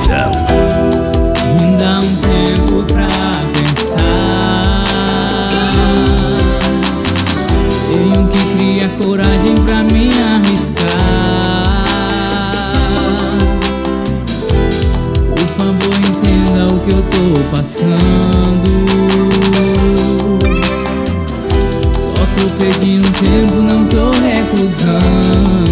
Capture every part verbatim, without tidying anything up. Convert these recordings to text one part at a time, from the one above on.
Produção. Me dá um tempo pra pensar. Tenho que criar coragem pra me arriscar. Por favor, entenda o que eu tô passando. Só tô pedindo tempo, não tô recusando.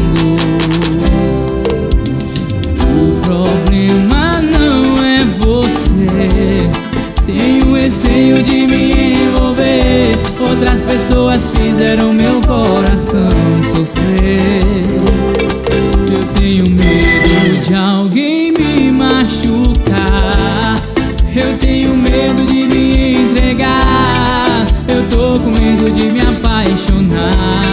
O problema não é você. Tenho receio de me envolver. Outras pessoas fizeram meu coração sofrer. Eu tenho medo de alguém me machucar. Eu tenho medo de me entregar. Eu tô com medo de me apaixonar.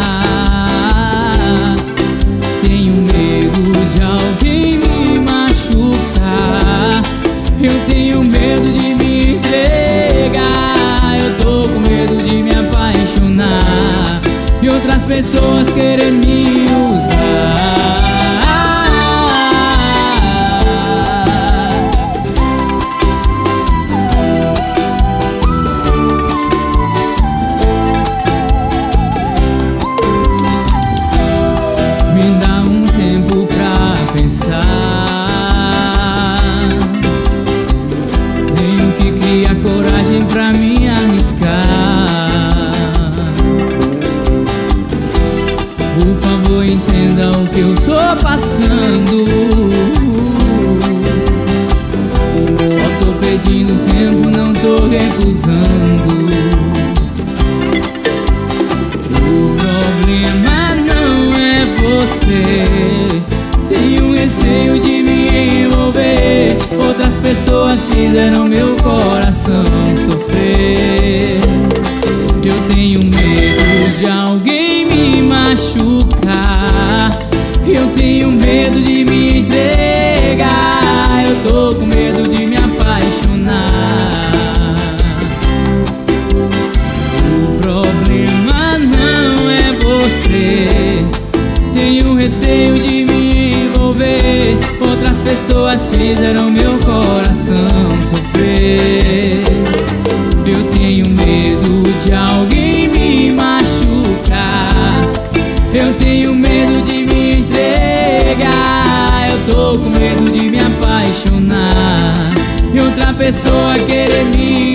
Tenho medo de alguém me machucar. Eu tenho medo de me entregar. Eu tô com medo de me apaixonar e outras pessoas querem me usar. Coragem pra me arriscar. Por favor, entenda o que eu tô passando. Só tô pedindo tempo, não tô recusando. O problema não é você. Tenho receio de me envolver. Outras pessoas fizeram meu coração sofrer. Eu tenho medo de alguém me machucar. Eu tenho medo de me entregar. Eu tô com medo de me apaixonar. O problema não é você. Tenho receio de me envolver. Outras pessoas fizeram meu coração sofrer. Eu tenho medo de alguém me machucar. Eu tenho medo de me entregar. Eu tô com medo de me apaixonar e outra pessoa querer me